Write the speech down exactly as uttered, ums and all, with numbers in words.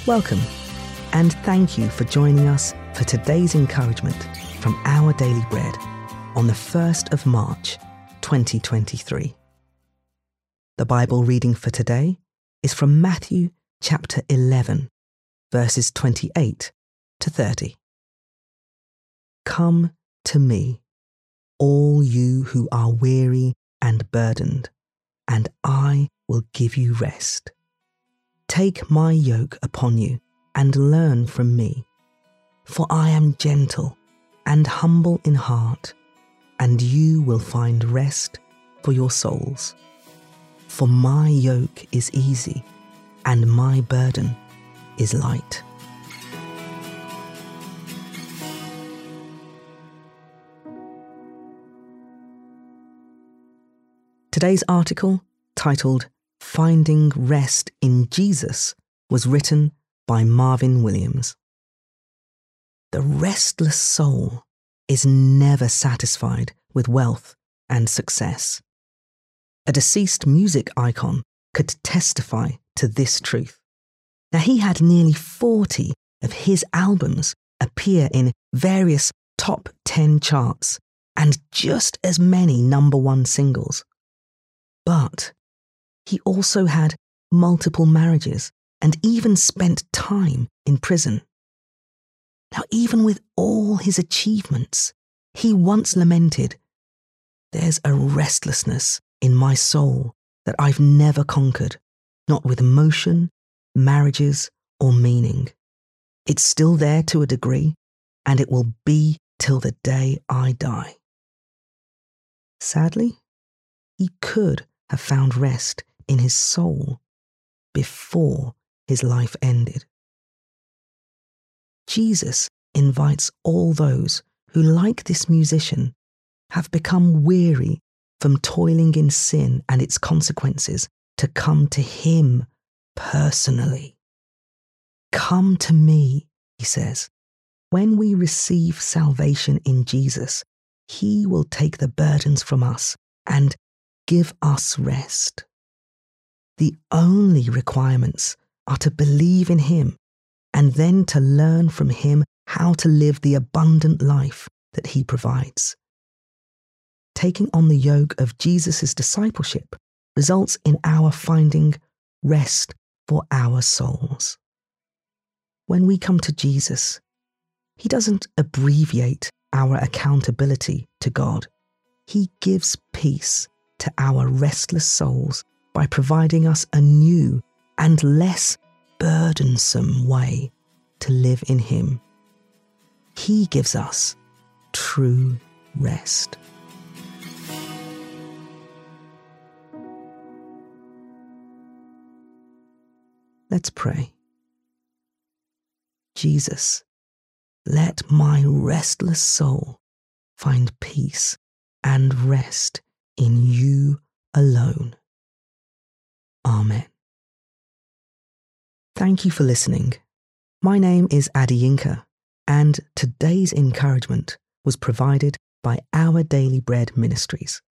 Welcome, and thank you for joining us for today's encouragement from Our Daily Bread on the first of March, twenty twenty-three. The Bible reading for today is from Matthew chapter eleven, verses twenty-eight to thirty. Come to me, all you who are weary and burdened, and I will give you rest. Take my yoke upon you and learn from me, for I am gentle and humble in heart, and you will find rest for your souls. For my yoke is easy and my burden is light. Today's article, titled Finding Rest in Jesus, was written by Marvin Williams. The restless soul is never satisfied with wealth and success. A deceased music icon could testify to this truth. Now, he had nearly forty of his albums appear in various top ten charts and just as many number one singles. But he also had multiple marriages and even spent time in prison. Now, even with all his achievements, he once lamented, "There's a restlessness in my soul that I've never conquered, not with emotion, marriages, or meaning. It's still there to a degree, and it will be till the day I die." Sadly, he could have found rest in his soul before his life ended. Jesus invites all those who, like this musician, have become weary from toiling in sin and its consequences to come to him personally. Come to me, he says. When we receive salvation in Jesus, he will take the burdens from us and give us rest. The only requirements are to believe in him and then to learn from him how to live the abundant life that he provides. Taking on the yoke of Jesus' discipleship results in our finding rest for our souls. When we come to Jesus, he doesn't abbreviate our accountability to God. He gives peace to our restless souls by providing us a new and less burdensome way to live in him. He gives us true rest. Let's pray. Jesus, let my restless soul find peace and rest in you alone. Amen. Thank you for listening. My name is Adiyinka, and today's encouragement was provided by Our Daily Bread Ministries.